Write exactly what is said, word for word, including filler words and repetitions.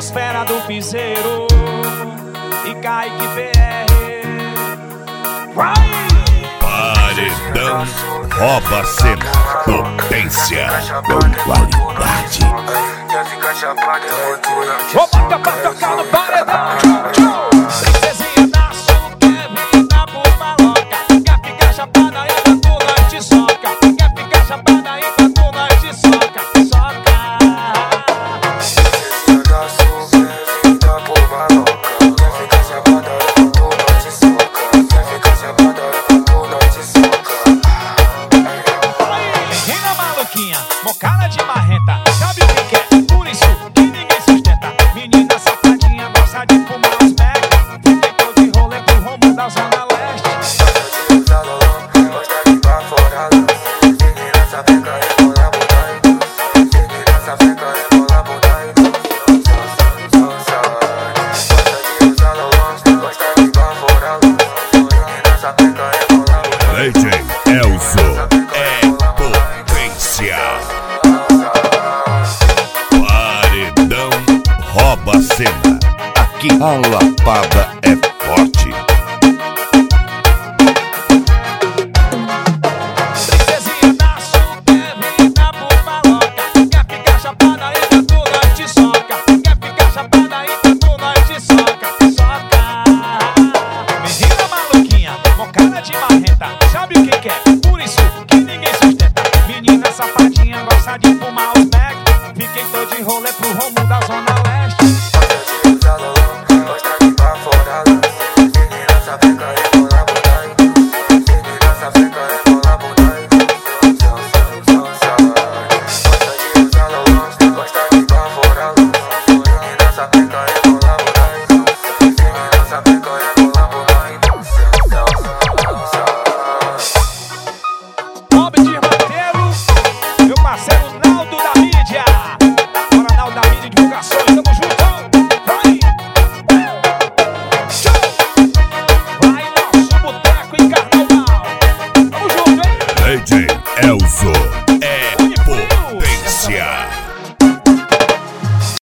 Podosfera do Piseiro e Kaique P R. Vai! Paredão rouba a cena, potência com qualidade. Vou botar pra tocar no paredão. Princesinha da Sul, quer vir na maloca. Quer ficar chapada enquanto nós te soca. Quer ficar chapada enquanto nós te soca. Soca. Princesinha da Sul, quer vir na maloca. Quer ficar chapada enquanto nós te soca. Quer ficar chapada enquanto nós te soca. Menina maluquinha, mocada de marrenta, sabe o que quer? Por isso que ninguém sustenta. Menina safadinha, gosta de fumar os Mac. Ficou de rolê pro rumo da Zona Leste. Gosta de usar lolão, gosta de baforar luz. Menina sapeca, rebola, bunda e luz. Menina sapeca, rebola, bunda e luz. Gosta de usar lolão, gosta de baforar luz. Menina sapeca, rebola, bunda e luz. D J Elzo é potência. Paredão rouba a cena. Aqui a lapada é forte. Princesinha da Sul, quer vir na maloca. Quer ficar chapada enquanto nós te soca. Quer ficar chapada enquanto nós te soca. Soca. Menina maluquinha, mocada de marrenta, sabe o que quer? Por isso que ninguém sustenta. Menina safadinha, gosta de fumar os Mac. Fiquei todo de rolê pro rumo da Zona